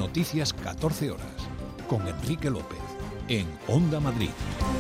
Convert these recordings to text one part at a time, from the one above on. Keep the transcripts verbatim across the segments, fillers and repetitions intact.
Noticias catorce horas, con Enrique López, en Onda Madrid.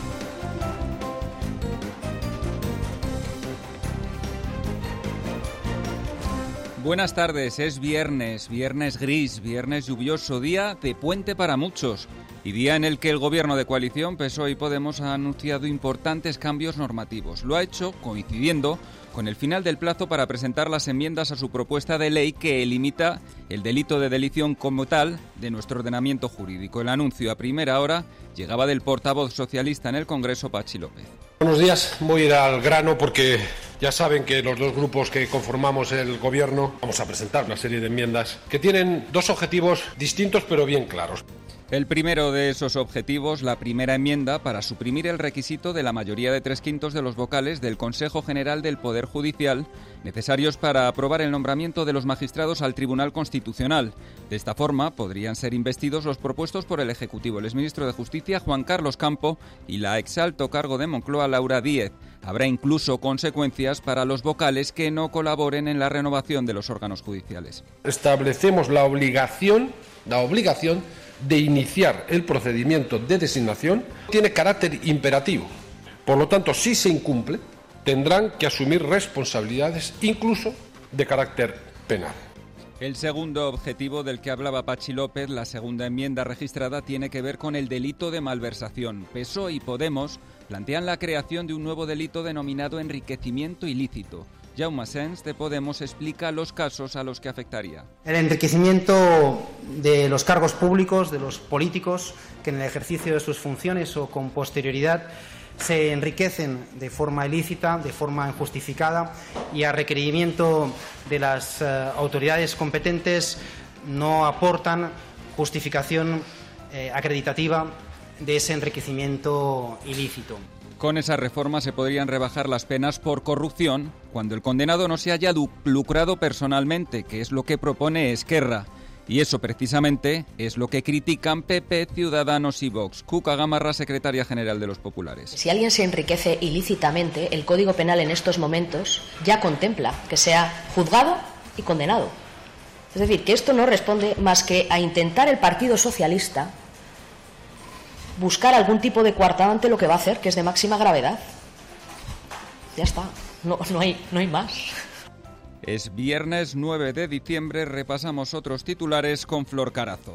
Buenas tardes, es viernes, viernes gris, viernes lluvioso, día de puente para muchos y día en el que el gobierno de coalición P S O E y Podemos ha anunciado importantes cambios normativos. Lo ha hecho coincidiendo con el final del plazo para presentar las enmiendas a su propuesta de ley que limita el delito de delición como tal de nuestro ordenamiento jurídico. El anuncio a primera hora llegaba del portavoz socialista en el Congreso, Patxi López. Buenos días, voy a ir al grano porque ya saben que los dos grupos que conformamos el gobierno vamos a presentar una serie de enmiendas que tienen dos objetivos distintos pero bien claros. El primero de esos objetivos, la primera enmienda para suprimir el requisito de la mayoría de tres quintos de los vocales del Consejo General del Poder Judicial necesarios para aprobar el nombramiento de los magistrados al Tribunal Constitucional. De esta forma, podrían ser investidos los propuestos por el Ejecutivo, el exministro de Justicia, Juan Carlos Campo, y la exalto cargo de Moncloa, Laura Díez. Habrá incluso consecuencias para los vocales que no colaboren en la renovación de los órganos judiciales. Establecemos la obligación, la obligación de iniciar el procedimiento de designación. Tiene carácter imperativo. Por lo tanto, si se incumple, tendrán que asumir responsabilidades, incluso de carácter penal. El segundo objetivo del que hablaba Patxi López, la segunda enmienda registrada, tiene que ver con el delito de malversación. P S O E y Podemos plantean la creación de un nuevo delito denominado enriquecimiento ilícito. Jaume Sens, de Podemos, explica los casos a los que afectaría. El enriquecimiento de los cargos públicos, de los políticos, que en el ejercicio de sus funciones o con posterioridad se enriquecen de forma ilícita, de forma injustificada y a requerimiento de las uh, autoridades competentes no aportan justificación eh, acreditativa de ese enriquecimiento ilícito. Con esa reforma se podrían rebajar las penas por corrupción cuando el condenado no se haya lucrado personalmente, que es lo que propone Esquerra. Y eso precisamente es lo que critican P P, Ciudadanos y Vox. Cuca Gamarra, secretaria general de los Populares. Si alguien se enriquece ilícitamente, el Código Penal en estos momentos ya contempla que sea juzgado y condenado. Es decir, que esto no responde más que a intentar el Partido Socialista buscar algún tipo de coartada ante lo que va a hacer, que es de máxima gravedad. Ya está, no, no hay, no hay más. Es viernes nueve de diciembre, repasamos otros titulares con Flor Carazo.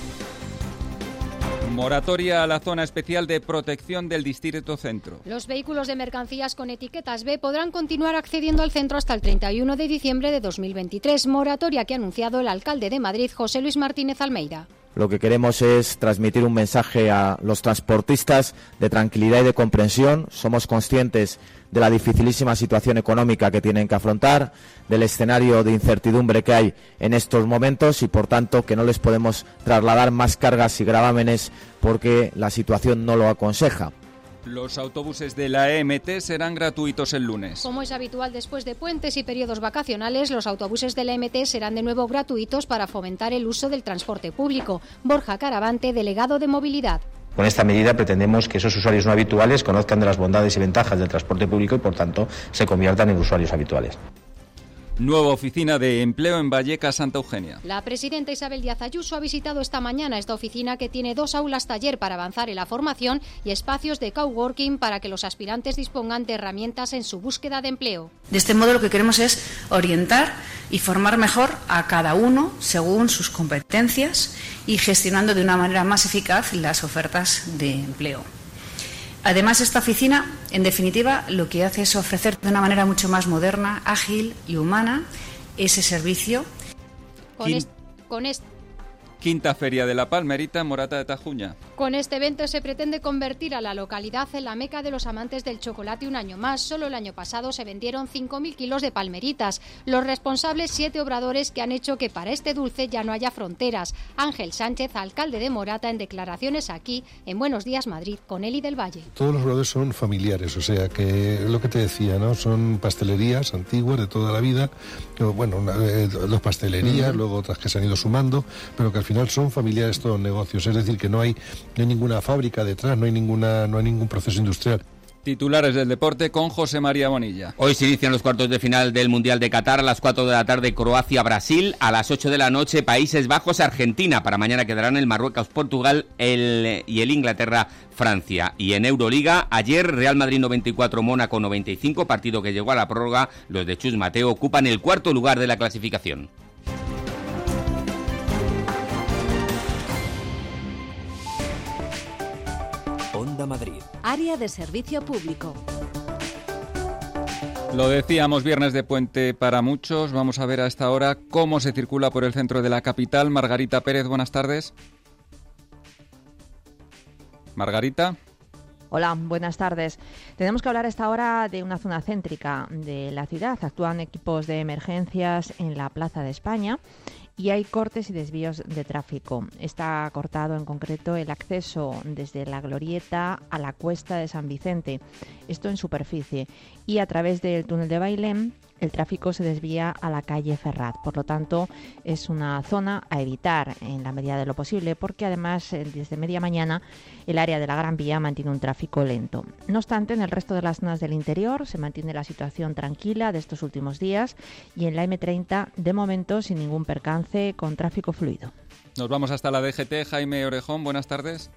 Moratoria a la zona especial de protección del Distrito Centro. Los vehículos de mercancías con etiquetas B podrán continuar accediendo al centro hasta el treinta y uno de diciembre de dos mil veintitrés, moratoria que ha anunciado el alcalde de Madrid, José Luis Martínez Almeida. Lo que queremos es transmitir un mensaje a los transportistas de tranquilidad y de comprensión. Somos conscientes de la dificilísima situación económica que tienen que afrontar, del escenario de incertidumbre que hay en estos momentos y, por tanto, que no les podemos trasladar más cargas y gravámenes porque la situación no lo aconseja. Los autobuses de la E M T serán gratuitos el lunes. Como es habitual después de puentes y periodos vacacionales, los autobuses de la E M T serán de nuevo gratuitos para fomentar el uso del transporte público. Borja Caravante, delegado de Movilidad. Con esta medida pretendemos que esos usuarios no habituales conozcan de las bondades y ventajas del transporte público y, por tanto, se conviertan en usuarios habituales. Nueva oficina de empleo en Vallecas, Santa Eugenia. La presidenta Isabel Díaz Ayuso ha visitado esta mañana esta oficina que tiene dos aulas taller para avanzar en la formación y espacios de coworking para que los aspirantes dispongan de herramientas en su búsqueda de empleo. De este modo lo que queremos es orientar y formar mejor a cada uno según sus competencias y gestionando de una manera más eficaz las ofertas de empleo. Además, esta oficina, en definitiva, lo que hace es ofrecer de una manera mucho más moderna, ágil y humana ese servicio. Con, est- con est- Quinta Feria de la Palmerita, Morata de Tajuña. Con este evento se pretende convertir a la localidad en la meca de los amantes del chocolate un año más. Solo el año pasado se vendieron cinco mil kilos de palmeritas. Los responsables, siete obradores que han hecho que para este dulce ya no haya fronteras. Ángel Sánchez, alcalde de Morata, en declaraciones aquí, en Buenos Días Madrid, con Eli del Valle. Todos los obradores son familiares, o sea que lo que te decía, ¿no? Son pastelerías antiguas de toda la vida. Bueno, una, eh, dos pastelerías, uh-huh. luego otras que se han ido sumando, pero que al final son familiares todos los negocios, es decir, que no hay, no hay ninguna fábrica detrás, no hay ninguna, no hay ningún proceso industrial. Titulares del deporte con José María Bonilla. Hoy se inician los cuartos de final del Mundial de Qatar. A las cuatro de la tarde Croacia-Brasil. A las ocho de la noche Países Bajos-Argentina. Para mañana quedarán el Marruecos-Portugal el, y el Inglaterra-Francia. Y en Euroliga, ayer Real Madrid noventa y cuatro, Mónaco noventa y cinco, partido que llegó a la prórroga. Los de Chus Mateo ocupan el cuarto lugar de la clasificación. Onda Madrid. Área de servicio público. Lo decíamos, viernes de puente para muchos. Vamos a ver a esta hora cómo se circula por el centro de la capital. Margarita Pérez, buenas tardes. Margarita. Hola, buenas tardes. Tenemos que hablar a esta hora de una zona céntrica de la ciudad. Actúan equipos de emergencias en la Plaza de España y hay cortes y desvíos de tráfico. Está cortado en concreto el acceso desde la Glorieta a la Cuesta de San Vicente, esto en superficie, y a través del túnel de Bailén el tráfico se desvía a la calle Ferrat. Por lo tanto, es una zona a evitar en la medida de lo posible, porque además desde media mañana el área de la Gran Vía mantiene un tráfico lento. No obstante, en el resto de las zonas del interior se mantiene la situación tranquila de estos últimos días y en la eme treinta, de momento, sin ningún percance, con tráfico fluido. Nos vamos hasta la D G T. Jaime Orejón, buenas tardes.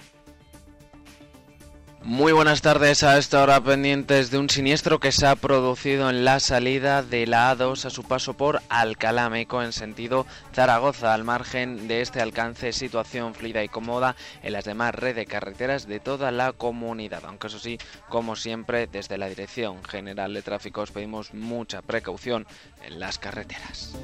Muy buenas tardes. A esta hora pendientes de un siniestro que se ha producido en la salida de la A dos a su paso por Alcalá Meco en sentido Zaragoza. Al margen de este alcance, situación fluida y cómoda en las demás redes de carreteras de toda la comunidad. Aunque eso sí, como siempre, desde la Dirección General de Tráfico os pedimos mucha precaución en las carreteras.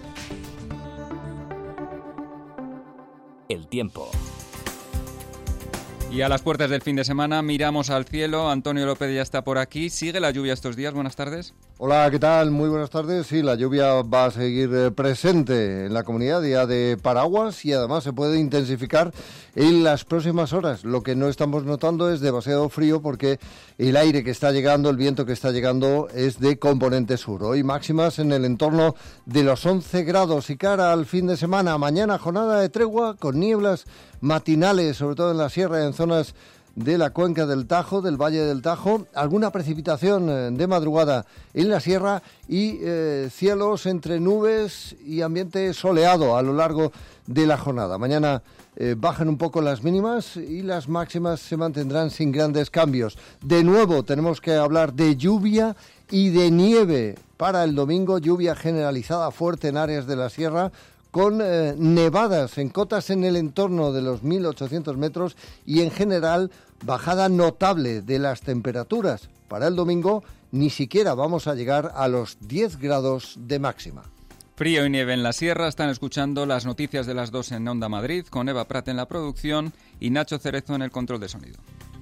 El tiempo. Y a las puertas del fin de semana miramos al cielo. Antonio López ya está por aquí. ¿Sigue la lluvia estos días? Buenas tardes. Hola, ¿qué tal? Muy buenas tardes. Sí, la lluvia va a seguir presente en la comunidad, día de paraguas, y además se puede intensificar en las próximas horas. Lo que no estamos notando es demasiado frío porque el aire que está llegando, el viento que está llegando es de componente sur. Hoy máximas en el entorno de los once grados y cara al fin de semana. Mañana jornada de tregua con nieblas matinales, sobre todo en la sierra, en zonas de la cuenca del Tajo, del Valle del Tajo, alguna precipitación de madrugada en la sierra y eh, cielos entre nubes y ambiente soleado a lo largo de la jornada. Mañana eh, bajan un poco las mínimas y las máximas se mantendrán sin grandes cambios. De nuevo tenemos que hablar de lluvia y de nieve para el domingo, lluvia generalizada fuerte en áreas de la sierra, con eh, nevadas en cotas en el entorno de los mil ochocientos metros y en general bajada notable de las temperaturas. Para el domingo ni siquiera vamos a llegar a los diez grados de máxima. Frío y nieve en la sierra. Están escuchando las noticias de las dos en Onda Madrid, con Eva Prat en la producción y Nacho Cerezo en el control de sonido.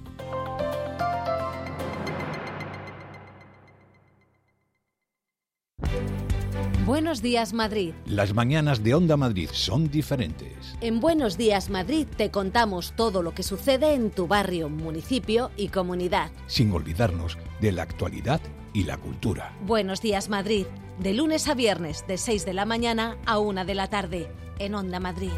Buenos días, Madrid. Las mañanas de Onda Madrid son diferentes. En Buenos días, Madrid te contamos todo lo que sucede en tu barrio, municipio y comunidad. Sin olvidarnos de la actualidad y la cultura. Buenos días, Madrid. De lunes a viernes, de seis de la mañana a una de la tarde, en Onda Madrid.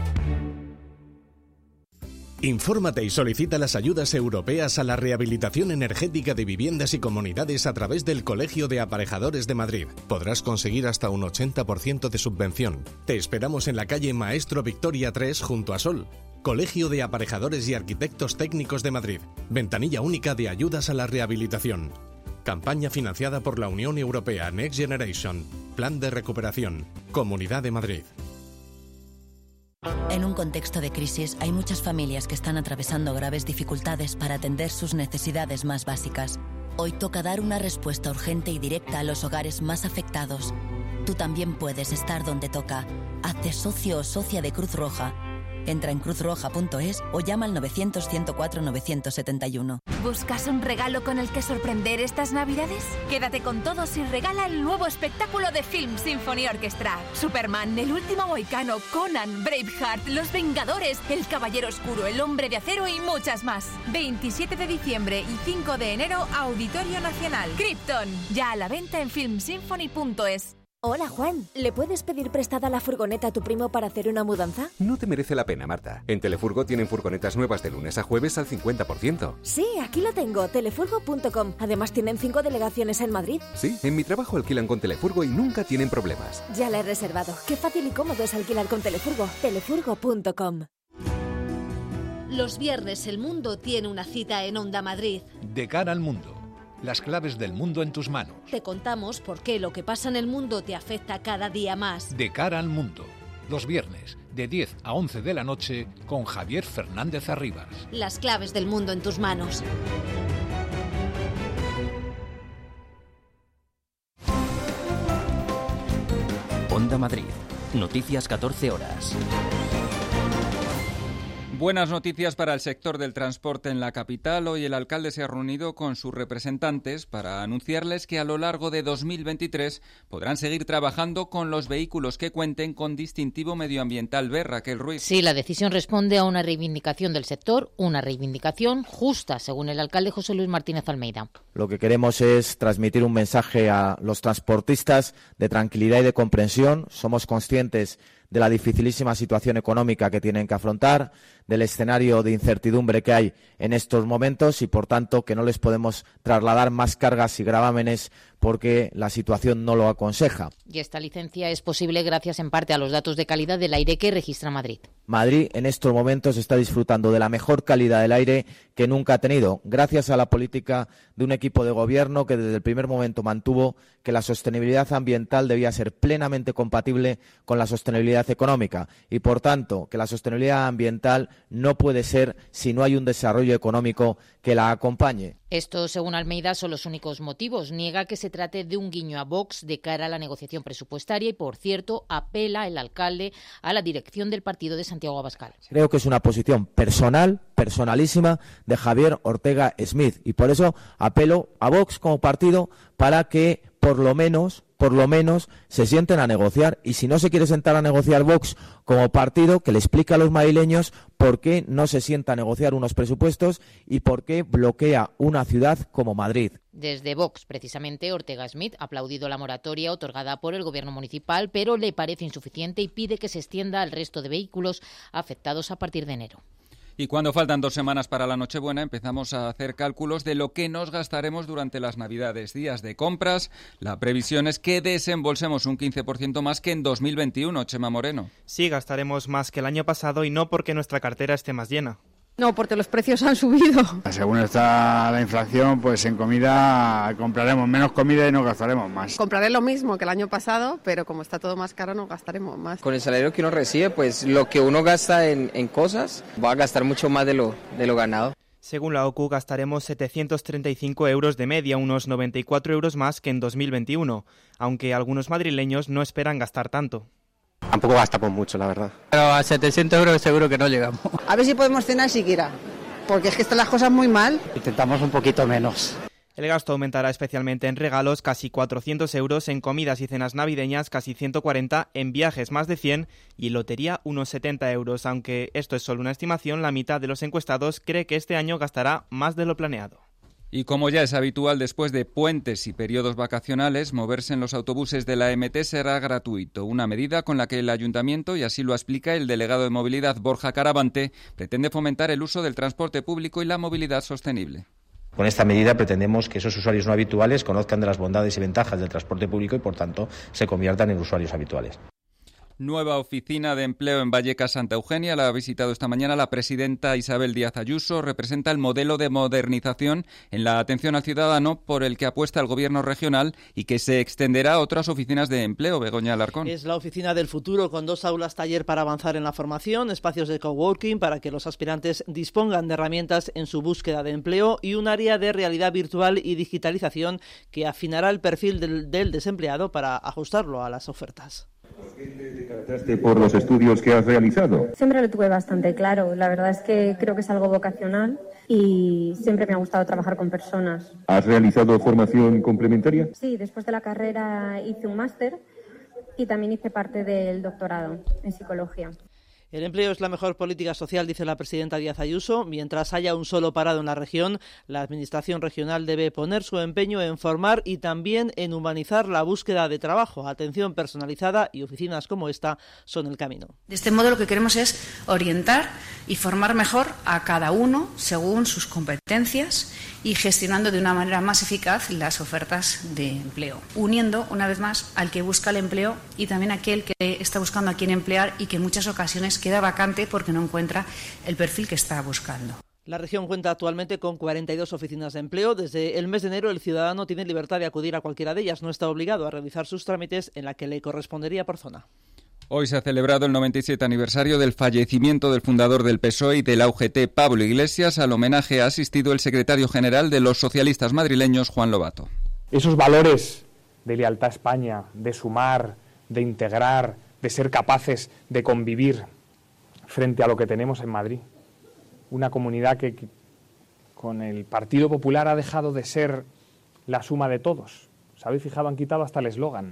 Infórmate y solicita las ayudas europeas a la rehabilitación energética de viviendas y comunidades a través del Colegio de Aparejadores de Madrid. Podrás conseguir hasta un ochenta por ciento de subvención. Te esperamos en la calle Maestro Victoria tres junto a Sol. Colegio de Aparejadores y Arquitectos Técnicos de Madrid. Ventanilla única de ayudas a la rehabilitación. Campaña financiada por la Unión Europea Next Generation. Plan de recuperación. Comunidad de Madrid. En un contexto de crisis hay muchas familias que están atravesando graves dificultades para atender sus necesidades más básicas. Hoy toca dar una respuesta urgente y directa a los hogares más afectados. Tú también puedes estar donde toca. Hazte socio o socia de Cruz Roja. Entra en cruz roja punto es o llama al novecientos, ciento cuatro, novecientos setenta y uno. ¿Buscas un regalo con el que sorprender estas Navidades? Quédate con todos y regala el nuevo espectáculo de Film Symphony Orchestra. Superman, El último mohicano, Conan, Braveheart, Los Vengadores, El Caballero Oscuro, El Hombre de Acero y muchas más. veintisiete de diciembre y cinco de enero, Auditorio Nacional. Krypton, ya a la venta en film symphony punto es. Hola, Juan. ¿Le puedes pedir prestada la furgoneta a tu primo para hacer una mudanza? No te merece la pena, Marta. En Telefurgo tienen furgonetas nuevas de lunes a jueves al cincuenta por ciento. Sí, aquí lo tengo, telefurgo punto com. Además tienen cinco delegaciones en Madrid. Sí, en mi trabajo alquilan con Telefurgo y nunca tienen problemas. Ya la he reservado. Qué fácil y cómodo es alquilar con Telefurgo. telefurgo punto com. Los viernes el mundo tiene una cita en Onda Madrid. De cara al mundo. Las claves del mundo en tus manos. Te contamos por qué lo que pasa en el mundo te afecta cada día más. De cara al mundo. Los viernes, de diez a once de la noche, con Javier Fernández Arribas. Las claves del mundo en tus manos. Onda Madrid. Noticias catorce horas. Buenas noticias para el sector del transporte en la capital. Hoy el alcalde se ha reunido con sus representantes para anunciarles que a lo largo de dos mil veintitrés podrán seguir trabajando con los vehículos que cuenten con distintivo medioambiental B. Raquel Ruiz. Sí, la decisión responde a una reivindicación del sector, una reivindicación justa, según el alcalde José Luis Martínez Almeida. Lo que queremos es transmitir un mensaje a los transportistas de tranquilidad y de comprensión. Somos conscientes de la dificilísima situación económica que tienen que afrontar, del escenario de incertidumbre que hay en estos momentos y, por tanto, que no les podemos trasladar más cargas y gravámenes porque la situación no lo aconseja. Y esta licencia es posible gracias en parte a los datos de calidad del aire que registra Madrid. Madrid en estos momentos está disfrutando de la mejor calidad del aire que nunca ha tenido, gracias a la política de un equipo de gobierno que desde el primer momento mantuvo que la sostenibilidad ambiental debía ser plenamente compatible con la sostenibilidad económica y, por tanto, que la sostenibilidad ambiental no puede ser si no hay un desarrollo económico que la acompañe. Esto, según Almeida, son los únicos motivos. Niega que se trate de un guiño a Vox de cara a la negociación presupuestaria y, por cierto, apela el alcalde a la dirección del partido de Santiago Abascal. Creo que es una posición personal, personalísima, de Javier Ortega Smith y por eso apelo a Vox como partido para que por lo menos, por lo menos se sienten a negociar y si no se quiere sentar a negociar Vox como partido, que le explique a los madrileños por qué no se sienta a negociar unos presupuestos y por qué bloquea una ciudad como Madrid. Desde Vox, precisamente, Ortega Smith ha aplaudido la moratoria otorgada por el gobierno municipal, pero le parece insuficiente y pide que se extienda al resto de vehículos afectados a partir de enero. Y cuando faltan dos semanas para la Nochebuena, empezamos a hacer cálculos de lo que nos gastaremos durante las Navidades. Días de compras, la previsión es que desembolsemos un quince por ciento más que en dos mil veintiuno, Chema Moreno. Sí, gastaremos más que el año pasado y no porque nuestra cartera esté más llena. No, porque los precios han subido. Según está la inflación, pues en comida compraremos menos comida y nos gastaremos más. Compraré lo mismo que el año pasado, pero como está todo más caro, nos gastaremos más. Con el salario que uno recibe, pues lo que uno gasta en, en cosas, va a gastar mucho más de lo, de lo ganado. Según la O C U, gastaremos setecientos treinta y cinco euros de media, unos noventa y cuatro euros más que en dos mil veintiuno, aunque algunos madrileños no esperan gastar tanto. Tampoco gastamos mucho, la verdad. Pero a setecientos euros seguro que no llegamos. A ver si podemos cenar siquiera, porque es que están las cosas muy mal. Intentamos un poquito menos. El gasto aumentará especialmente en regalos, casi cuatrocientos euros, en comidas y cenas navideñas, casi ciento cuarenta, en viajes más de cien y en lotería unos setenta euros. Aunque esto es solo una estimación, la mitad de los encuestados cree que este año gastará más de lo planeado. Y como ya es habitual después de puentes y periodos vacacionales, moverse en los autobuses de la M T será gratuito, una medida con la que el Ayuntamiento, y así lo explica el delegado de Movilidad Borja Caravante, pretende fomentar el uso del transporte público y la movilidad sostenible. Con esta medida pretendemos que esos usuarios no habituales conozcan de las bondades y ventajas del transporte público y, por tanto, se conviertan en usuarios habituales. Nueva oficina de empleo en Vallecas, Santa Eugenia. La ha visitado esta mañana la presidenta Isabel Díaz Ayuso. Representa el modelo de modernización en la atención al ciudadano por el que apuesta el gobierno regional y que se extenderá a otras oficinas de empleo. Begoña Alarcón. Es la oficina del futuro, con dos aulas taller para avanzar en la formación, espacios de coworking para que los aspirantes dispongan de herramientas en su búsqueda de empleo y un área de realidad virtual y digitalización que afinará el perfil del, del desempleado para ajustarlo a las ofertas. ¿Por los estudios que has realizado? Siempre lo tuve bastante claro. La verdad es que creo que es algo vocacional y siempre me ha gustado trabajar con personas. ¿Has realizado formación complementaria? Sí, después de la carrera hice un máster y también hice parte del doctorado en psicología. El empleo es la mejor política social, dice la presidenta Díaz Ayuso. Mientras haya un solo parado en la región, la Administración regional debe poner su empeño en formar y también en humanizar la búsqueda de trabajo. Atención personalizada y oficinas como esta son el camino. De este modo lo que queremos es orientar y formar mejor a cada uno según sus competencias y gestionando de una manera más eficaz las ofertas de empleo, uniendo una vez más al que busca el empleo y también a aquel que está buscando a quién emplear y que en muchas ocasiones queda vacante porque no encuentra el perfil que está buscando. La región cuenta actualmente con cuarenta y dos oficinas de empleo. Desde el mes de enero el ciudadano tiene libertad de acudir a cualquiera de ellas. No está obligado a realizar sus trámites en la que le correspondería por zona. Hoy se ha celebrado el noventa y siete aniversario del fallecimiento del fundador del P S O E y de la U G T, Pablo Iglesias. Al homenaje ha asistido el secretario general de los socialistas madrileños, Juan Lobato. Esos valores de lealtad a España, de sumar, de integrar, de ser capaces de convivir frente a lo que tenemos en Madrid. Una comunidad que, que con el Partido Popular ha dejado de ser la suma de todos. ¿Os habéis fijado? Han quitado hasta el eslogan.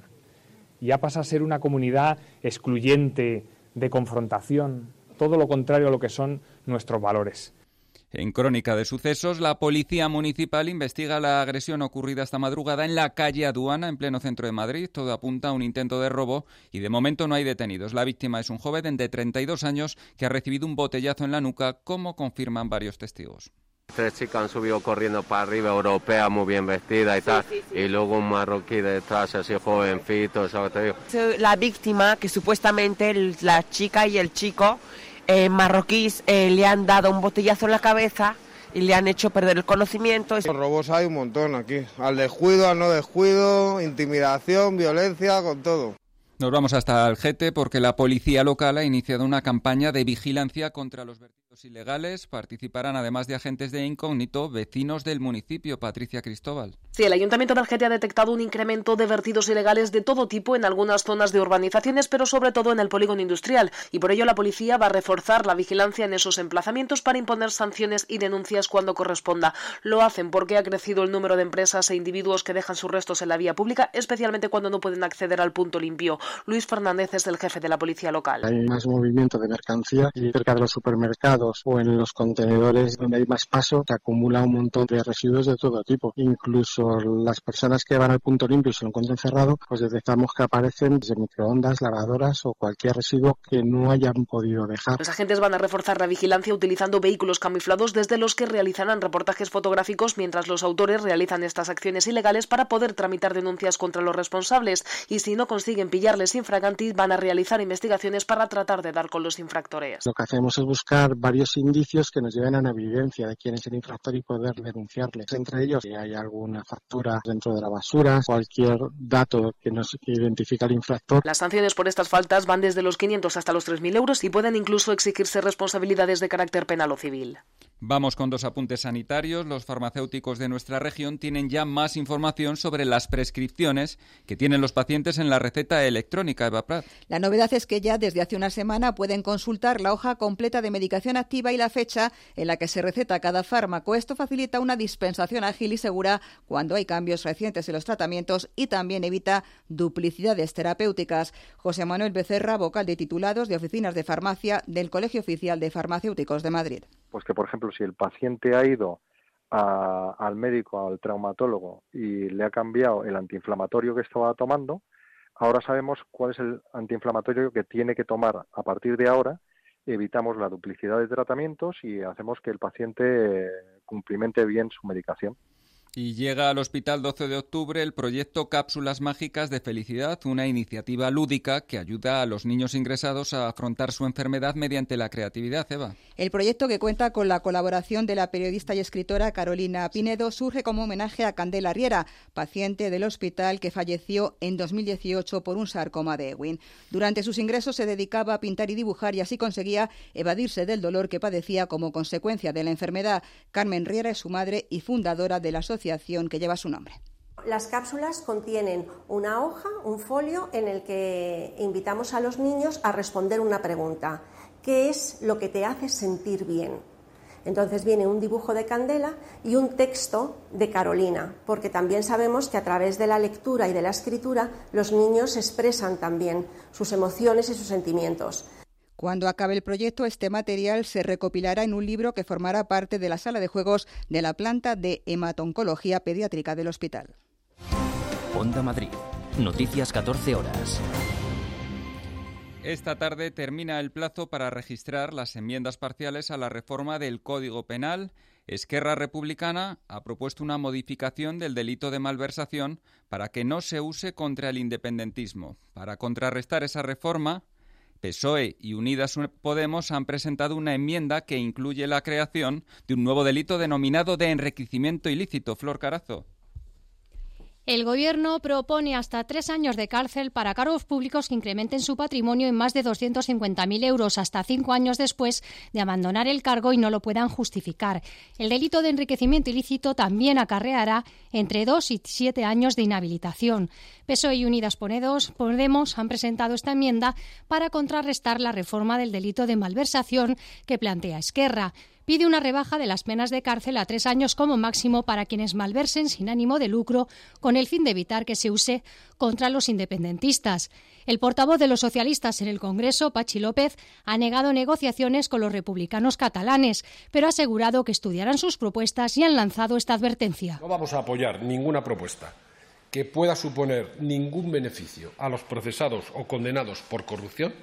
Y ha pasado a ser una comunidad excluyente, de confrontación, todo lo contrario a lo que son nuestros valores. En Crónica de Sucesos, la Policía Municipal investiga la agresión ocurrida esta madrugada en la calle Aduana, en pleno centro de Madrid. Todo apunta a un intento de robo y de momento no hay detenidos. La víctima es un joven de treinta y dos años que ha recibido un botellazo en la nuca, como confirman varios testigos. Tres chicas han subido corriendo para arriba, europea, muy bien vestida y sí, tal, sí, sí. Y luego un marroquí detrás, así jovencito, ¿sabes? Te digo. La víctima, que supuestamente la chica y el chico eh, marroquíes eh, le han dado un botellazo en la cabeza y le han hecho perder el conocimiento. Los robos hay un montón aquí, al descuido, al no descuido, intimidación, violencia, con todo. Nos vamos hasta Algete porque la policía local ha iniciado una campaña de vigilancia contra los vertidos ilegales. Participarán, además de agentes de incógnito, vecinos del municipio. Patricia Cristóbal. Sí, el Ayuntamiento de Algete ha detectado un incremento de vertidos ilegales de todo tipo en algunas zonas de urbanizaciones, pero sobre todo en el polígono industrial. Y por ello la policía va a reforzar la vigilancia en esos emplazamientos para imponer sanciones y denuncias cuando corresponda. Lo hacen porque ha crecido el número de empresas e individuos que dejan sus restos en la vía pública, especialmente cuando no pueden acceder al punto limpio. Luis Fernández es el jefe de la policía local. Hay más movimiento de mercancía y cerca de los supermercados o en los contenedores donde hay más paso se acumula un montón de residuos de todo tipo. Incluso las personas que van al punto limpio y se lo encuentran cerrado, pues detectamos que aparecen desde microondas, lavadoras o cualquier residuo que no hayan podido dejar. Los agentes van a reforzar la vigilancia utilizando vehículos camuflados desde los que realizarán reportajes fotográficos mientras los autores realizan estas acciones ilegales para poder tramitar denuncias contra los responsables y si no consiguen pillarles infractores van a realizar investigaciones para tratar de dar con los infractores. Lo que hacemos es buscar varios indicios que nos lleven a una evidencia de quién es el infractor y poder denunciarle. Entre ellos, si hay alguna factura dentro de la basura, cualquier dato que nos identifica al infractor. Las sanciones por estas faltas van desde los quinientos hasta los tres mil euros y pueden incluso exigirse responsabilidades de carácter penal o civil. Vamos con dos apuntes sanitarios. Los farmacéuticos de nuestra región tienen ya más información sobre las prescripciones que tienen los pacientes en la receta electrónica. Eva Prat. La novedad es que ya desde hace una semana pueden consultar la hoja completa de medicación activa y la fecha en la que se receta cada fármaco. Esto facilita una dispensación ágil y segura cuando hay cambios recientes en los tratamientos y también evita duplicidades terapéuticas. José Manuel Becerra, vocal de titulados de oficinas de farmacia del Colegio Oficial de Farmacéuticos de Madrid. Pues que, por ejemplo, si el paciente ha ido a, al médico, al traumatólogo, y le ha cambiado el antiinflamatorio que estaba tomando, ahora sabemos cuál es el antiinflamatorio que tiene que tomar a partir de ahora, evitamos la duplicidad de tratamientos y hacemos que el paciente cumplimente bien su medicación. Y llega al Hospital doce de octubre el proyecto Cápsulas Mágicas de Felicidad, una iniciativa lúdica que ayuda a los niños ingresados a afrontar su enfermedad mediante la creatividad. Eva. El proyecto, que cuenta con la colaboración de la periodista y escritora Carolina Pinedo, surge como homenaje a Candela Riera, paciente del hospital que falleció en dos mil dieciocho por un sarcoma de Ewing. Durante sus ingresos se dedicaba a pintar y dibujar y así conseguía evadirse del dolor que padecía como consecuencia de la enfermedad. Carmen Riera es su madre y fundadora de la asociación que lleva su nombre. Las cápsulas contienen una hoja, un folio, en el que invitamos a los niños a responder una pregunta. ¿Qué es lo que te hace sentir bien? Entonces viene un dibujo de Candela y un texto de Carolina, porque también sabemos que a través de la lectura y de la escritura los niños expresan también sus emociones y sus sentimientos. Cuando acabe el proyecto, este material se recopilará en un libro que formará parte de la sala de juegos de la planta de hematoncología pediátrica del hospital. Onda Madrid. Noticias catorce horas. Esta tarde termina el plazo para registrar las enmiendas parciales a la reforma del Código Penal. Esquerra Republicana ha propuesto una modificación del delito de malversación para que no se use contra el independentismo. Para contrarrestar esa reforma, P S O E y Unidas Podemos han presentado una enmienda que incluye la creación de un nuevo delito denominado de enriquecimiento ilícito. Flor Carazo. El Gobierno propone hasta tres años de cárcel para cargos públicos que incrementen su patrimonio en más de doscientos cincuenta mil euros hasta cinco años después de abandonar el cargo y no lo puedan justificar. El delito de enriquecimiento ilícito también acarreará entre dos y siete años de inhabilitación. P S O E y Unidas Podemos han presentado esta enmienda para contrarrestar la reforma del delito de malversación que plantea Esquerra. Pide una rebaja de las penas de cárcel a tres años como máximo para quienes malversen sin ánimo de lucro, con el fin de evitar que se use contra los independentistas. El portavoz de los socialistas en el Congreso, Pachi López, ha negado negociaciones con los republicanos catalanes, pero ha asegurado que estudiarán sus propuestas y han lanzado esta advertencia. No vamos a apoyar ninguna propuesta que pueda suponer ningún beneficio a los procesados o condenados por corrupción,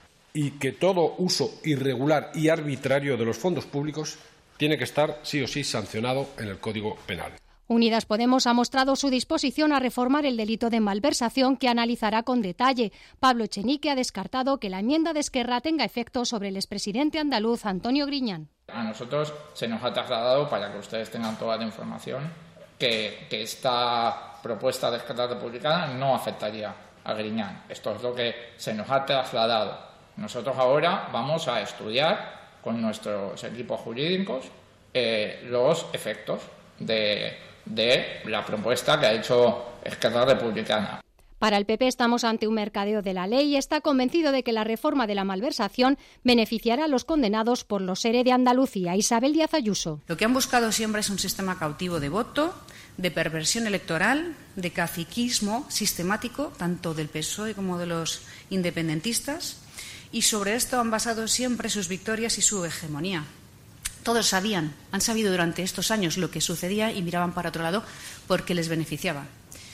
y que todo uso irregular y arbitrario de los fondos públicos tiene que estar sí o sí sancionado en el Código Penal. Unidas Podemos ha mostrado su disposición a reformar el delito de malversación que analizará con detalle. Pablo Echenique ha descartado que la enmienda de Esquerra tenga efecto sobre el expresidente andaluz Antonio Griñán. A nosotros se nos ha trasladado, para que ustedes tengan toda la información, que, que esta propuesta de Esquerra Republicana no afectaría a Griñán. Esto es lo que se nos ha trasladado. Nosotros ahora vamos a estudiar con nuestros equipos jurídicos eh, los efectos de, de la propuesta que ha hecho Esquerra Republicana. Para el P P estamos ante un mercadeo de la ley y está convencido de que la reforma de la malversación beneficiará a los condenados por los ERE de Andalucía. Isabel Díaz Ayuso. Lo que han buscado siempre es un sistema cautivo de voto, de perversión electoral, de caciquismo sistemático, tanto del P S O E como de los independentistas. Y sobre esto han basado siempre sus victorias y su hegemonía. Todos sabían, han sabido durante estos años lo que sucedía y miraban para otro lado porque les beneficiaba.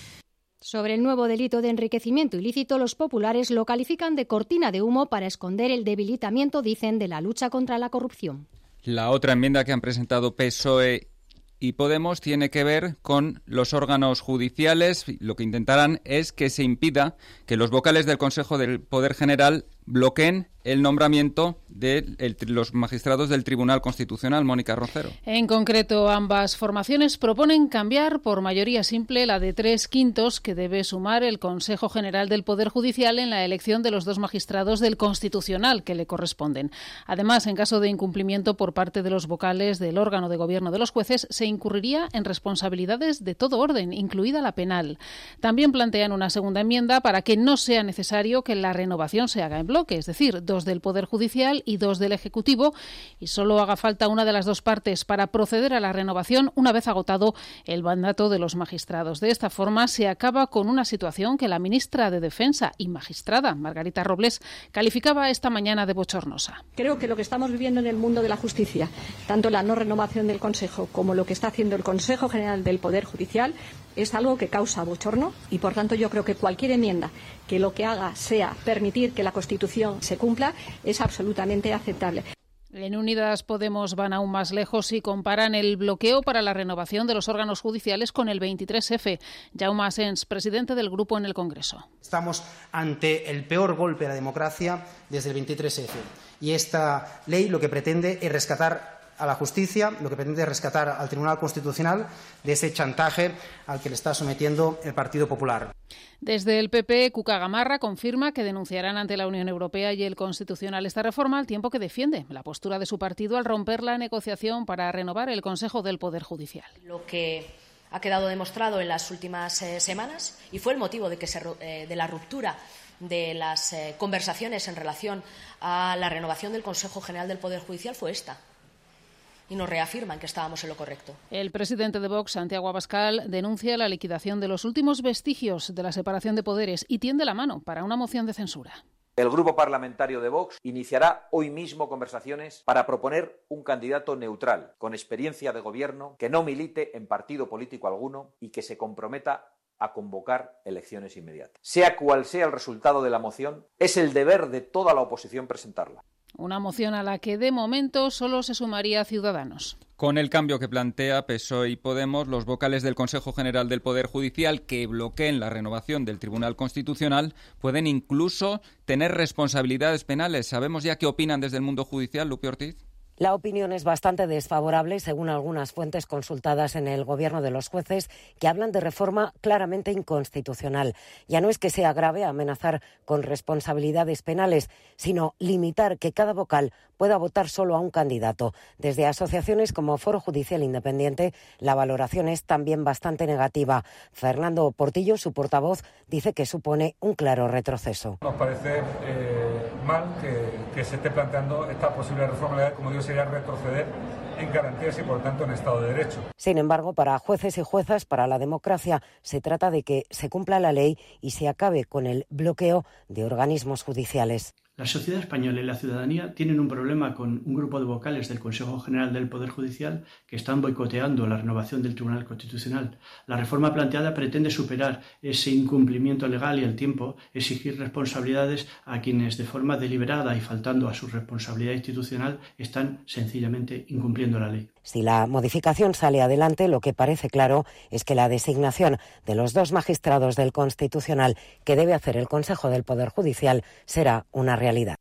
Sobre el nuevo delito de enriquecimiento ilícito, los populares lo califican de cortina de humo para esconder el debilitamiento, dicen, de la lucha contra la corrupción. La otra enmienda que han presentado P S O E y Podemos tiene que ver con los órganos judiciales. Lo que intentarán es que se impida que los vocales del Consejo del Poder General bloqueen el nombramiento de el, los magistrados del Tribunal Constitucional. Mónica Rocero. En concreto, ambas formaciones proponen cambiar por mayoría simple la de tres quintos que debe sumar el Consejo General del Poder Judicial en la elección de los dos magistrados del Constitucional que le corresponden. Además, en caso de incumplimiento por parte de los vocales del órgano de gobierno de los jueces, se incurriría en responsabilidades de todo orden, incluida la penal. También plantean una segunda enmienda para que no sea necesario que la renovación se haga en bloque, es decir, dos del Poder Judicial y dos del Ejecutivo, y solo haga falta una de las dos partes para proceder a la renovación una vez agotado el mandato de los magistrados. De esta forma se acaba con una situación que la ministra de Defensa y magistrada, Margarita Robles, calificaba esta mañana de bochornosa. Creo que lo que estamos viviendo en el mundo de la justicia, tanto la no renovación del Consejo como lo que está haciendo el Consejo General del Poder Judicial, es algo que causa bochorno y, por tanto, yo creo que cualquier enmienda que lo que haga sea permitir que la Constitución se cumpla es absolutamente aceptable. En Unidas Podemos van aún más lejos y comparan el bloqueo para la renovación de los órganos judiciales con el veintitrés efe. Jaume Asens, presidente del grupo en el Congreso. Estamos ante el peor golpe a la democracia desde el veintitrés efe. Y esta ley lo que pretende es rescatar a la justicia, lo que pretende es rescatar al Tribunal Constitucional de ese chantaje al que le está sometiendo el Partido Popular. Desde el P P, Cuca Gamarra confirma que denunciarán ante la Unión Europea y el Constitucional esta reforma, al tiempo que defiende la postura de su partido al romper la negociación para renovar el Consejo del Poder Judicial. Lo que ha quedado demostrado en las últimas eh, semanas, y fue el motivo de, que se, eh, de la ruptura de las eh, conversaciones en relación a la renovación del Consejo General del Poder Judicial, fue esta. Y nos reafirman que estábamos en lo correcto. El presidente de Vox, Santiago Abascal, denuncia la liquidación de los últimos vestigios de la separación de poderes y tiende la mano para una moción de censura. El grupo parlamentario de Vox iniciará hoy mismo conversaciones para proponer un candidato neutral, con experiencia de gobierno, que no milite en partido político alguno y que se comprometa a convocar elecciones inmediatas. Sea cual sea el resultado de la moción, es el deber de toda la oposición presentarla. Una moción a la que de momento solo se sumaría Ciudadanos. Con el cambio que plantea P S O E y Podemos, los vocales del Consejo General del Poder Judicial que bloqueen la renovación del Tribunal Constitucional pueden incluso tener responsabilidades penales. ¿Sabemos ya qué opinan desde el mundo judicial, Lupi Ortiz? La opinión es bastante desfavorable, según algunas fuentes consultadas en el gobierno de los jueces, que hablan de reforma claramente inconstitucional. Ya no es que sea grave amenazar con responsabilidades penales, sino limitar que cada vocal pueda votar solo a un candidato. Desde asociaciones como Foro Judicial Independiente, la valoración es también bastante negativa. Fernando Portillo, su portavoz, dice que supone un claro retroceso. Nos parece eh, mal que, que se esté planteando esta posible reforma legal, como digo, sería retroceder en garantías y, por tanto, en Estado de Derecho. Sin embargo, para jueces y juezas, para la democracia, se trata de que se cumpla la ley y se acabe con el bloqueo de organismos judiciales. La sociedad española y la ciudadanía tienen un problema con un grupo de vocales del Consejo General del Poder Judicial que están boicoteando la renovación del Tribunal Constitucional. La reforma planteada pretende superar ese incumplimiento legal y al tiempo exigir responsabilidades a quienes de forma deliberada y faltando a su responsabilidad institucional están sencillamente incumpliendo la ley. Si la modificación sale adelante, lo que parece claro es que la designación de los dos magistrados del Constitucional que debe hacer el Consejo del Poder Judicial será una realidad.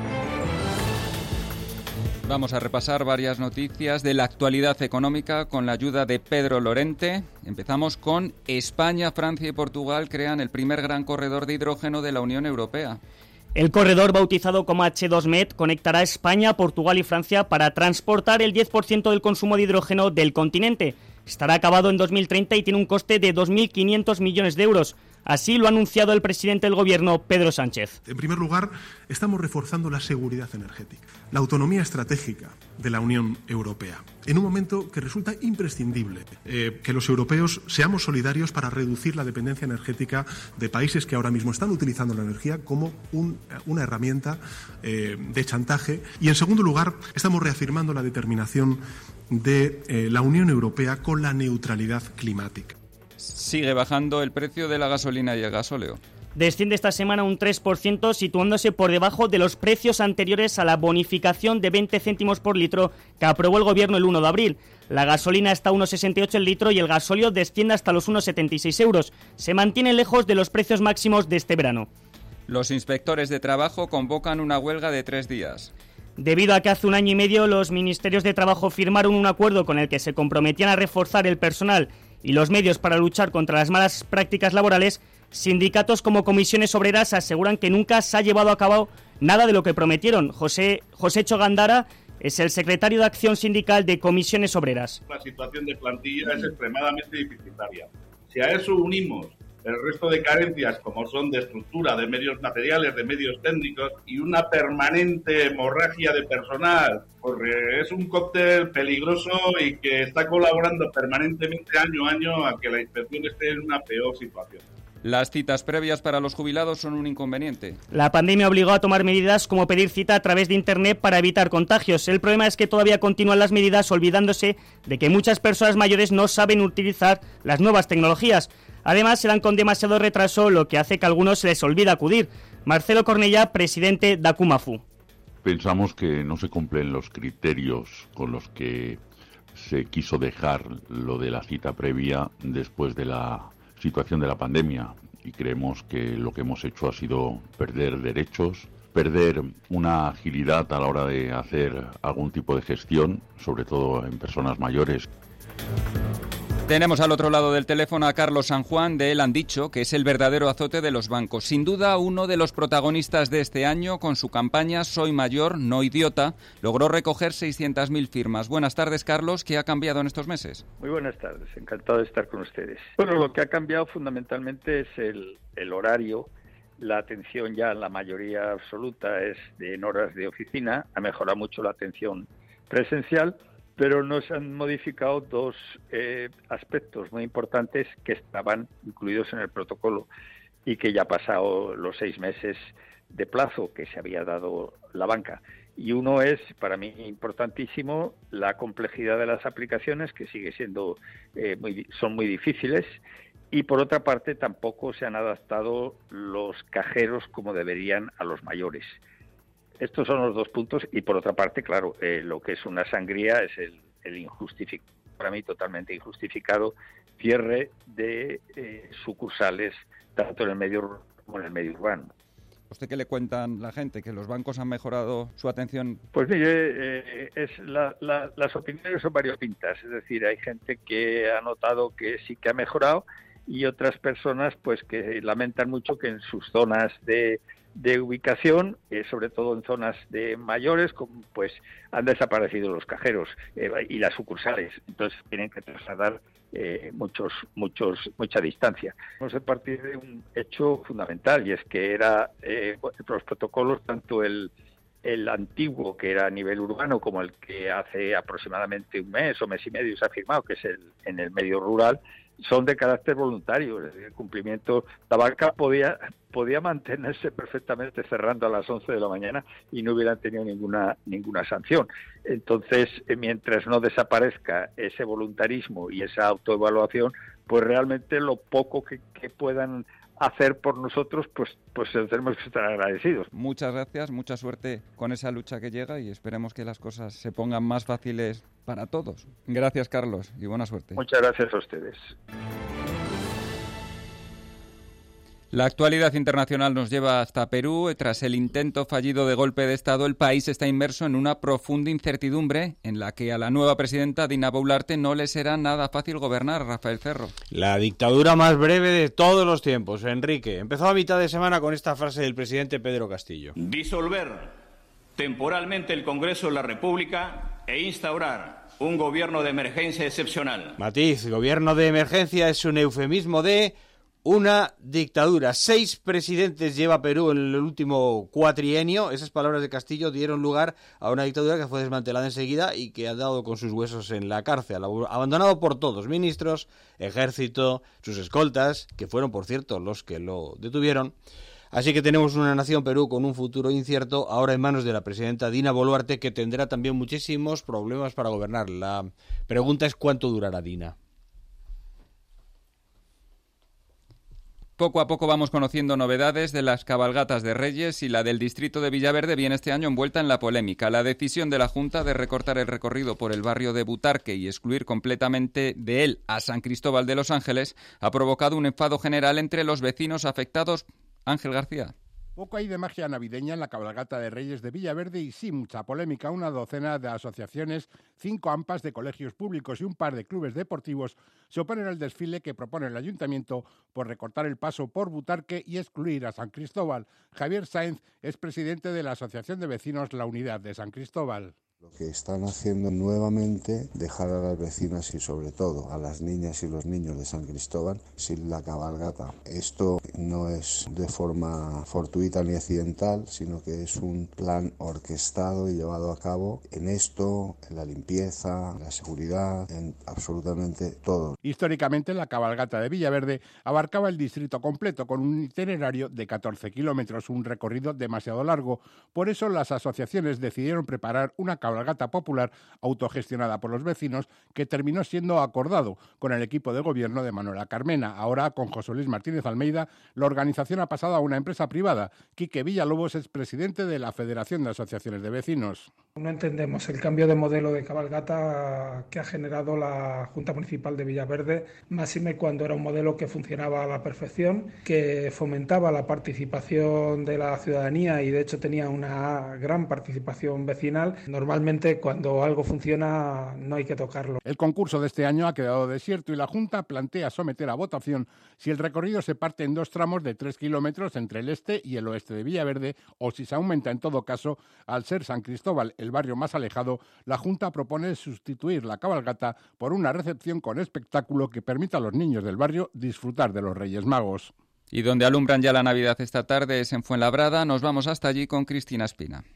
Vamos a repasar varias noticias de la actualidad económica con la ayuda de Pedro Lorente. Empezamos con España, Francia y Portugal crean el primer gran corredor de hidrógeno de la Unión Europea. El corredor, bautizado como hache dos med, conectará España, Portugal y Francia para transportar el diez por ciento del consumo de hidrógeno del continente. Estará acabado en dos mil treinta y tiene un coste de dos mil quinientos millones de euros. Así lo ha anunciado el presidente del Gobierno, Pedro Sánchez. En primer lugar, estamos reforzando la seguridad energética, la autonomía estratégica de la Unión Europea, en un momento que resulta imprescindible eh, que los europeos seamos solidarios para reducir la dependencia energética de países que ahora mismo están utilizando la energía como un, una herramienta eh, de chantaje. Y, en segundo lugar, estamos reafirmando la determinación de eh, la Unión Europea con la neutralidad climática. Sigue bajando el precio de la gasolina y el gasóleo. Desciende esta semana un tres por ciento, situándose por debajo de los precios anteriores a la bonificación de veinte céntimos por litro que aprobó el Gobierno el uno de abril. La gasolina está a uno sesenta y ocho el litro y el gasóleo desciende hasta los uno setenta y seis euros. Se mantiene lejos de los precios máximos de este verano. Los inspectores de trabajo convocan una huelga de tres días. Debido a que hace un año y medio los ministerios de trabajo firmaron un acuerdo con el que se comprometían a reforzar el personal y los medios para luchar contra las malas prácticas laborales, sindicatos como comisiones obreras aseguran que nunca se ha llevado a cabo nada de lo que prometieron. José, José Chogandara es el secretario de Acción Sindical de Comisiones Obreras. La situación de plantilla es extremadamente deficitaria. Si a eso unimos el resto de carencias como son de estructura, de medios materiales, de medios técnicos y una permanente hemorragia de personal, porque es un cóctel peligroso y que está colaborando permanentemente año a año a que la inspección esté en una peor situación. Las citas previas para los jubilados son un inconveniente. La pandemia obligó a tomar medidas como pedir cita a través de Internet para evitar contagios. El problema es que todavía continúan las medidas olvidándose de que muchas personas mayores no saben utilizar las nuevas tecnologías. Además, se dan con demasiado retraso, lo que hace que a algunos se les olvide acudir. Marcelo Cornellá, presidente de Acumafu. Pensamos que no se cumplen los criterios con los que se quiso dejar lo de la cita previa después de la situación de la pandemia, y creemos que lo que hemos hecho ha sido perder derechos, perder una agilidad a la hora de hacer algún tipo de gestión, sobre todo en personas mayores. Tenemos al otro lado del teléfono a Carlos San Juan. De él han dicho que es el verdadero azote de los bancos. Sin duda, uno de los protagonistas de este año, con su campaña Soy mayor, no idiota, logró recoger seiscientas mil firmas. Buenas tardes, Carlos. ¿Qué ha cambiado en estos meses? Muy buenas tardes. Encantado de estar con ustedes. Bueno, lo que ha cambiado fundamentalmente es el, el horario. La atención ya, la mayoría absoluta, es de en horas de oficina. Ha mejorado mucho la atención presencial, pero nos han modificado dos eh, aspectos muy importantes que estaban incluidos en el protocolo y que ya pasado los seis meses de plazo que se había dado la banca. Y uno es, para mí, importantísimo, la complejidad de las aplicaciones, que sigue siendo eh, muy, son muy difíciles, y por otra parte tampoco se han adaptado los cajeros como deberían a los mayores. Estos son los dos puntos, y por otra parte, claro, eh, lo que es una sangría es el, el injustificado, para mí totalmente injustificado, cierre de eh, sucursales, tanto en el medio rural como en el medio urbano. ¿Usted qué le cuentan la gente? ¿Que los bancos han mejorado su atención? Pues mire, eh, es la, la, las opiniones son variopintas. Es decir, hay gente que ha notado que sí que ha mejorado y otras personas pues que lamentan mucho que en sus zonas de, de ubicación, eh, sobre todo en zonas de mayores, como, pues han desaparecido los cajeros eh, y las sucursales. Entonces tienen que trasladar Eh, muchos, muchos, mucha distancia. Vamos a partir de un hecho fundamental, y es que era eh, los protocolos, tanto el, el antiguo, que era a nivel urbano, como el que hace aproximadamente un mes o mes y medio se ha firmado, que es el en el medio rural, son de carácter voluntario. Es decir, el cumplimiento, la banca podía podía mantenerse perfectamente cerrando a las once de la mañana y no hubieran tenido ninguna ninguna sanción. Entonces, mientras no desaparezca ese voluntarismo y esa autoevaluación, pues realmente lo poco que, que puedan hacer por nosotros, pues pues tenemos que estar agradecidos. Muchas gracias, mucha suerte con esa lucha que llega y esperemos que las cosas se pongan más fáciles para todos. Gracias, Carlos, y buena suerte. Muchas gracias a ustedes. La actualidad internacional nos lleva hasta Perú. Tras el intento fallido de golpe de Estado, el país está inmerso en una profunda incertidumbre en la que a la nueva presidenta Dina Boluarte no le será nada fácil gobernar. Rafael Cerro. La dictadura más breve de todos los tiempos, Enrique. Empezó a mitad de semana con esta frase del presidente Pedro Castillo. Disolver temporalmente el Congreso de la República e instaurar un gobierno de emergencia excepcional. Matiz, gobierno de emergencia es un eufemismo de una dictadura. Seis presidentes lleva Perú en el último cuatrienio. Esas palabras de Castillo dieron lugar a una dictadura que fue desmantelada enseguida y que ha dado con sus huesos en la cárcel, abandonado por todos, ministros, ejército, sus escoltas, que fueron, por cierto, los que lo detuvieron. Así que tenemos una nación, Perú, con un futuro incierto, ahora en manos de la presidenta Dina Boluarte, que tendrá también muchísimos problemas para gobernar. La pregunta es cuánto durará Dina. Poco a poco vamos conociendo novedades de las cabalgatas de Reyes, y la del distrito de Villaverde viene este año envuelta en la polémica. La decisión de la Junta de recortar el recorrido por el barrio de Butarque y excluir completamente de él a San Cristóbal de los Ángeles ha provocado un enfado general entre los vecinos afectados. Ángel García. Poco hay de magia navideña en la cabalgata de Reyes de Villaverde y sí mucha polémica. Una docena de asociaciones, cinco AMPAs de colegios públicos y un par de clubes deportivos se oponen al desfile que propone el ayuntamiento por recortar el paso por Butarque y excluir a San Cristóbal. Javier Sáenz es presidente de la Asociación de Vecinos La Unidad de San Cristóbal. Lo que están haciendo nuevamente, dejar a las vecinas y sobre todo a las niñas y los niños de San Cristóbal sin la cabalgata. Esto no es de forma fortuita ni accidental, sino que es un plan orquestado y llevado a cabo en esto, en la limpieza, en la seguridad, en absolutamente todo. Históricamente la cabalgata de Villaverde abarcaba el distrito completo con un itinerario de catorce kilómetros, un recorrido demasiado largo. Por eso las asociaciones decidieron preparar una cabalgata cabalgata popular autogestionada por los vecinos que terminó siendo acordado con el equipo de gobierno de Manuela Carmena. Ahora, con José Luis Martínez Almeida, la organización ha pasado a una empresa privada. Quique Villalobos es presidente de la Federación de Asociaciones de Vecinos. No entendemos el cambio de modelo de cabalgata que ha generado la Junta Municipal de Villaverde, máxime cuando era un modelo que funcionaba a la perfección, que fomentaba la participación de la ciudadanía y de hecho tenía una gran participación vecinal. Normalmente cuando algo funciona no hay que tocarlo. El concurso de este año ha quedado desierto y la Junta plantea someter a votación si el recorrido se parte en dos tramos de tres kilómetros entre el este y el oeste de Villaverde o si se aumenta en todo caso. Al ser San Cristóbal el barrio más alejado, la Junta propone sustituir la cabalgata por una recepción con espectáculo que permita a los niños del barrio disfrutar de los Reyes Magos. Y donde alumbran ya la Navidad esta tarde es en Fuenlabrada. Nos vamos hasta allí con Cristina Espina.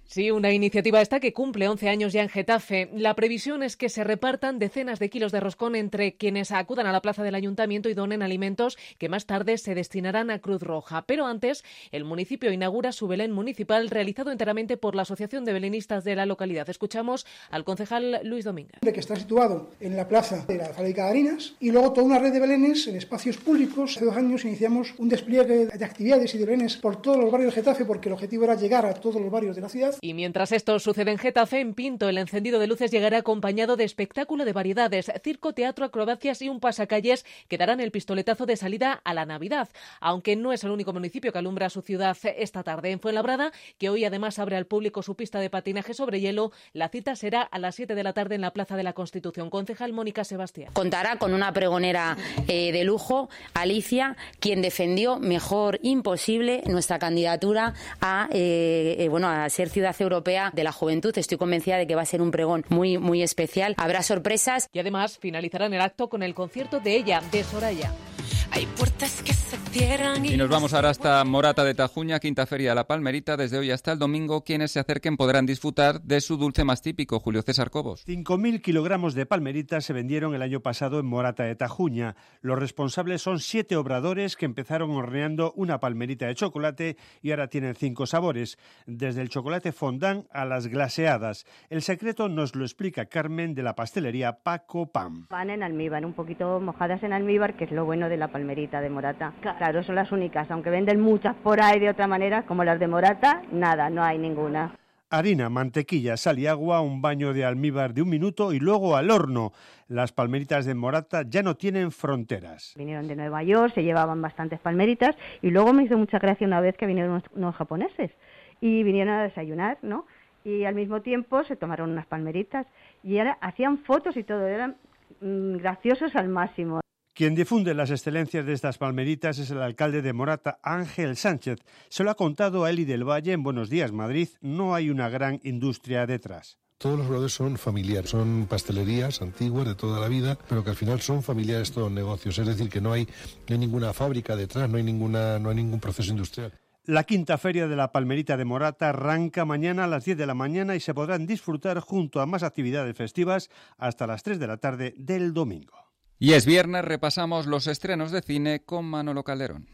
Sí, una iniciativa esta que cumple once años ya en Getafe. La previsión es que se repartan decenas de kilos de roscón entre quienes acudan a la plaza del ayuntamiento y donen alimentos que más tarde se destinarán a Cruz Roja. Pero antes, el municipio inaugura su Belén municipal realizado enteramente por la Asociación de Belenistas de la localidad. Escuchamos al concejal Luis Domínguez. Que está situado en la plaza de la fábrica de harinas y luego toda una red de belenes en espacios públicos. Hace dos años iniciamos un despliegue de actividades y de belenes por todos los barrios de Getafe porque el objetivo era llegar a todos los barrios de la ciudad. Y mientras esto sucede en Getafe, en Pinto, el encendido de luces llegará acompañado de espectáculo de variedades, circo, teatro, acrobacias y un pasacalles que darán el pistoletazo de salida a la Navidad. Aunque no es el único municipio que alumbra su ciudad esta tarde. En Fuenlabrada, que hoy además abre al público su pista de patinaje sobre hielo, la cita será a las siete de la tarde en la Plaza de la Constitución. Concejal Mónica Sebastián. Contará con una pregonera eh, de lujo, Alicia, quien defendió mejor imposible nuestra candidatura a, eh, eh, bueno, a ser ciudad europea de la juventud. Estoy convencida de que va a ser un pregón muy, muy especial. Habrá sorpresas. Y además finalizarán el acto con el concierto de ella, de Soraya. Hay puertas que se cierran y... y nos vamos ahora hasta Morata de Tajuña, Quinta Feria de la Palmerita. Desde hoy hasta el domingo, quienes se acerquen podrán disfrutar de su dulce más típico, Julio César Cobos. cinco mil kilogramos de palmerita se vendieron el año pasado en Morata de Tajuña. Los responsables son siete obradores que empezaron horneando una palmerita de chocolate y ahora tienen cinco sabores, desde el chocolate fondant a las glaseadas. El secreto nos lo explica Carmen de la pastelería Paco Pam. Van en almíbar, un poquito mojadas en almíbar, que es lo bueno de la palmerita de Morata. Claro, son las únicas, aunque venden muchas por ahí de otra manera, como las de Morata, nada, no hay ninguna. Harina, mantequilla, sal y agua, un baño de almíbar de un minuto y luego al horno. Las palmeritas de Morata ya no tienen fronteras. Vinieron de Nueva York, se llevaban bastantes palmeritas y luego me hizo mucha gracia una vez que vinieron unos, unos japoneses y vinieron a desayunar, ¿no? Y al mismo tiempo se tomaron unas palmeritas y ahora hacían fotos y todo, eran mmm, graciosos al máximo. Quien difunde las excelencias de estas palmeritas es el alcalde de Morata, Ángel Sánchez. Se lo ha contado a Eli del Valle en Buenos Días, Madrid. No hay una gran industria detrás. Todos los brotes son familiares, son pastelerías antiguas de toda la vida, pero que al final son familiares todos negocios. Es decir, que no hay, no hay ninguna fábrica detrás, no hay, ninguna, no hay ningún proceso industrial. La quinta feria de la Palmerita de Morata arranca mañana a las diez de la mañana y se podrán disfrutar junto a más actividades festivas hasta las tres de la tarde del domingo. Y es viernes, repasamos los estrenos de cine con Manolo Calderón.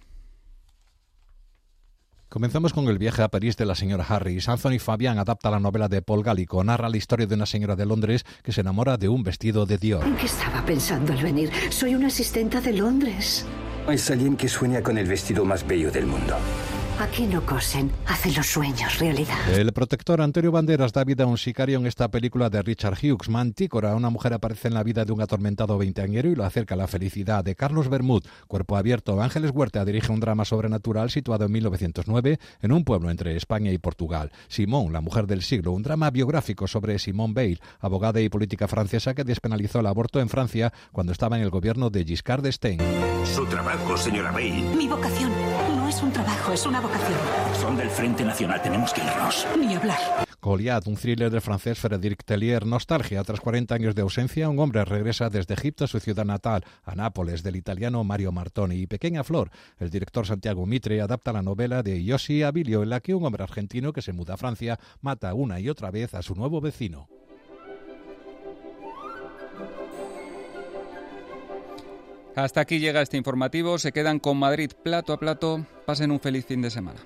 Comenzamos con el viaje a París de la señora Harris. Anthony Fabian adapta la novela de Paul Gallico, narra la historia de una señora de Londres que se enamora de un vestido de Dior. ¿En qué estaba pensando al venir? Soy una asistenta de Londres. Es alguien que sueña con el vestido más bello del mundo. Aquí no cosen, hacen los sueños realidad. El protector Antonio Banderas da vida a un sicario en esta película de Richard Hughes. Mantícora, una mujer aparece en la vida de un atormentado veinteañero y lo acerca a la felicidad. De Carlos Bermud, Cuerpo Abierto. Ángeles Huerta dirige un drama sobrenatural situado en mil novecientos nueve en un pueblo entre España y Portugal. Simone, la mujer del siglo, un drama biográfico sobre Simone Veil, abogada y política francesa que despenalizó el aborto en Francia cuando estaba en el gobierno de Giscard d'Estaing. Su trabajo, señora Veil. Mi vocación. No es un trabajo, es una vocación. Son del Frente Nacional, tenemos que irnos. Ni hablar. Goliath, un thriller del francés Frédéric Tellier. Nostalgia, tras cuarenta años de ausencia, un hombre regresa desde Egipto a su ciudad natal, a Nápoles, del italiano Mario Martoni. Y Pequeña Flor, el director Santiago Mitre adapta la novela de Yoshi Abilio, en la que un hombre argentino que se muda a Francia mata una y otra vez a su nuevo vecino. Hasta aquí llega este informativo. Se quedan con Madrid plato a plato. Pasen un feliz fin de semana.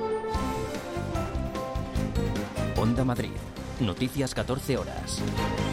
Onda Madrid. Noticias catorce horas.